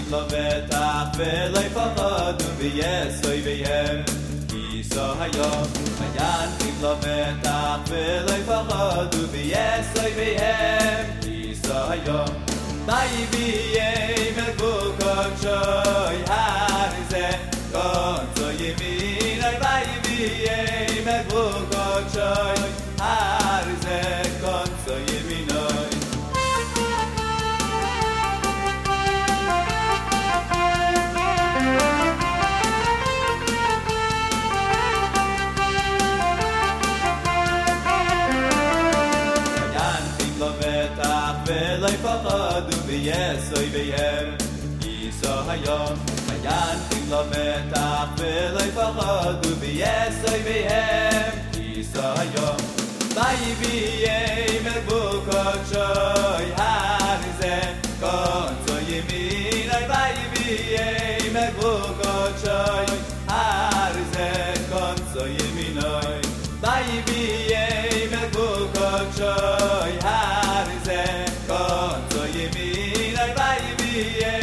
לבטח ולא יפחדו ויסוי בהם כיסו היום וינקים לבטח ולא יפחדו ויסוי בהם כיסו היום טייבי מגבול קודשוי הריזה קונצו ימין טייבי מגבול קודשוי הריזה קונצו ימינוי ולא יפחדו ויסוי בהם כיסו היום וינקים לבטח ולא יפחדו ויסוי בהם כיסו היום טייבי מגבול קודשוי הריזה קונצו ימין טייבי מגבול קודשוי הריזה קונצו ימינוי טייבי מגבול קודשוי הריזה קונצו ימין טייבי